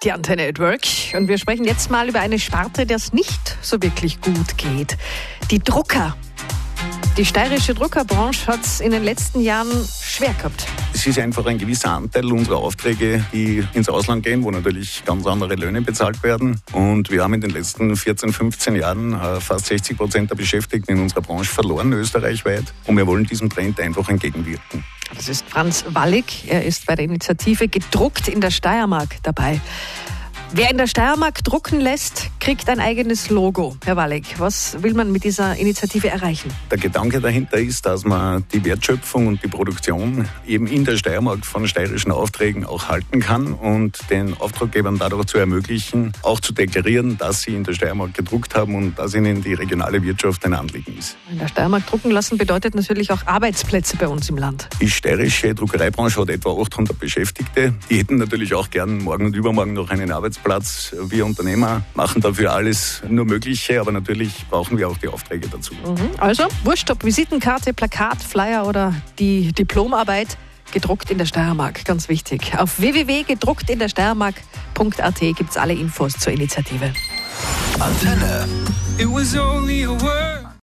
die Antenne at Work. Und wir sprechen jetzt mal über eine Sparte, der es nicht so wirklich gut geht. Die Drucker. Die steirische Druckerbranche hat es in den letzten Jahren schwer gehabt. Es ist einfach ein gewisser Anteil unserer Aufträge, die ins Ausland gehen, wo natürlich ganz andere Löhne bezahlt werden. Und wir haben in den letzten 14, 15 Jahren fast 60% der Beschäftigten in unserer Branche verloren, österreichweit. Und wir wollen diesem Trend einfach entgegenwirken. Das ist Franz Wallig. Er ist bei der Initiative Gedruckt in der Steiermark dabei. Wer in der Steiermark drucken lässt, kriegt ein eigenes Logo. Herr Wallig, was will man mit dieser Initiative erreichen? Der Gedanke dahinter ist, dass man die Wertschöpfung und die Produktion eben in der Steiermark von steirischen Aufträgen auch halten kann und den Auftraggebern dadurch zu ermöglichen, auch zu deklarieren, dass sie in der Steiermark gedruckt haben und dass ihnen die regionale Wirtschaft ein Anliegen ist. In der Steiermark drucken lassen bedeutet natürlich auch Arbeitsplätze bei uns im Land. Die steirische Druckereibranche hat etwa 800 Beschäftigte. Die hätten natürlich auch gern morgen und übermorgen noch einen Arbeitsplatz. Wir Unternehmer machen dafür alles nur Mögliche, aber natürlich brauchen wir auch die Aufträge dazu. Also, wurscht ob Visitenkarte, Plakat, Flyer oder die Diplomarbeit, gedruckt in der Steiermark, ganz wichtig. Auf www.gedrucktindersteiermark.at gibt es alle Infos zur Initiative. Antenne. It was only a word.